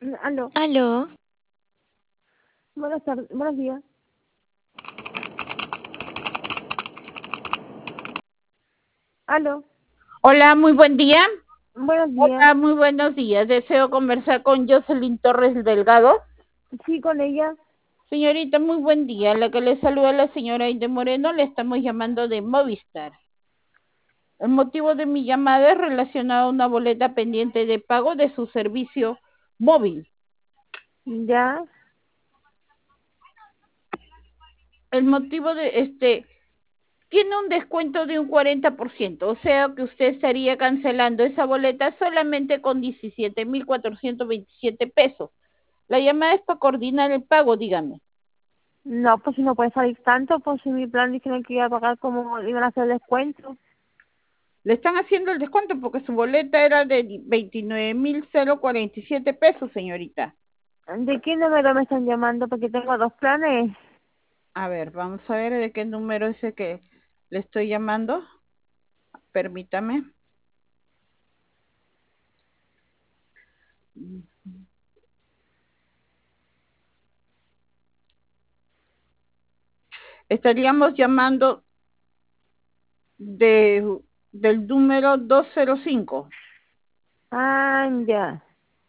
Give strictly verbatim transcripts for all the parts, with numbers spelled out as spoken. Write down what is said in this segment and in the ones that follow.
Mm, Aló, Aló. buenas tardes, buenos días. Aló, Hola, muy buen día. buenos días. Hola, muy buenos días. Deseo conversar con Jocelyn Torres Delgado. Sí, con ella. Señorita, muy buen día. La que le saluda la señora Aide Moreno, le estamos llamando de Movistar. El motivo de mi llamada es relacionado a una boleta pendiente de pago de su servicio móvil. Ya. El motivo de este tiene un descuento de un cuarenta por ciento, o sea que usted estaría cancelando esa boleta solamente con diecisiete mil cuatrocientos veintisiete pesos. La llamada es para coordinar el pago, dígame. No, pues si no puede salir tanto, pues si mi plan dijeron que iba a pagar como iban a hacer descuento. Le están haciendo el descuento porque su boleta era de veintinueve mil cuarenta y siete pesos, señorita. ¿De qué número me están llamando? Porque tengo dos planes. A ver, vamos a ver de qué número es el que le estoy llamando. Permítame. Estaríamos llamando de, del número doscientos cinco. Ah, ya.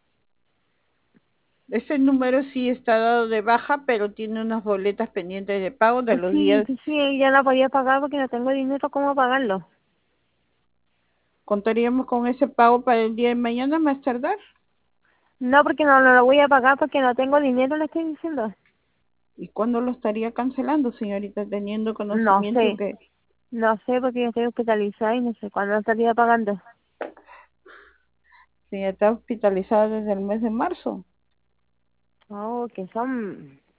Ese número sí está dado de baja, pero tiene unas boletas pendientes de pago de los Sí, días. sí, sí, ya la podía pagar porque no tengo dinero cómo pagarlo. ¿Contaríamos con ese pago para el día de mañana más tardar? No, porque no, no lo voy a pagar porque no tengo dinero, le estoy diciendo. ¿Y cuándo lo estaría cancelando, señorita, teniendo No conocimiento sé, que no sé porque yo estoy hospitalizada y no sé cuándo estaría pagando. si está hospitalizada desde el mes de marzo? Oh, que son